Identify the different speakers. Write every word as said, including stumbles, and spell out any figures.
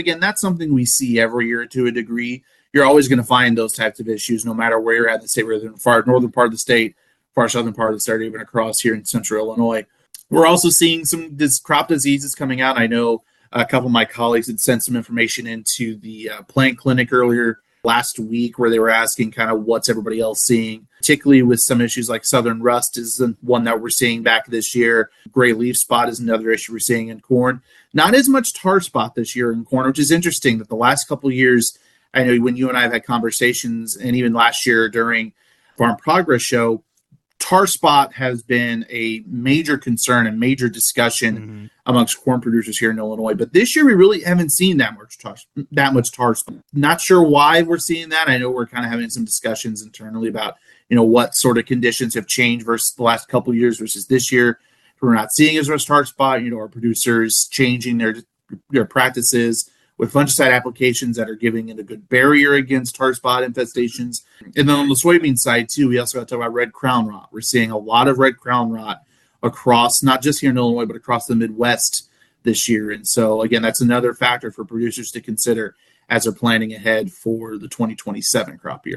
Speaker 1: Again, that's something we see every year to a degree. You're always going to find those types of issues no matter where you're at in the state, whether in the far northern part of the state, far southern part of the state, or even across here in central Illinois. We're also seeing some this crop diseases coming out. I know a couple of my colleagues had sent some information into the uh, plant clinic earlier last week where they were asking kind of what's everybody else seeing, particularly with some issues like southern rust is the one that we're seeing back this year. Gray leaf spot is another issue we're seeing in corn. Not as much tar spot this year in corn, which is interesting that the last couple of years, I know when you and I have had conversations, and even last year during Farm Progress Show, tar spot has been a major concern and major discussion mm-hmm. amongst corn producers here in Illinois. But this year, we really haven't seen that much tar, that much tar spot. Not sure why we're seeing that. I know we're kind of having some discussions internally about, you know, what sort of conditions have changed versus the last couple of years versus this year. We're not seeing as much tar spot. You know, our producers changing their their practices with fungicide applications that are giving it a good barrier against tar spot infestations. And then on the soybean side, too, we also got to talk about red crown rot. We're seeing a lot of red crown rot across, not just here in Illinois, but across the Midwest this year. And so, again, that's another factor for producers to consider as they're planning ahead for the twenty twenty-seven crop year.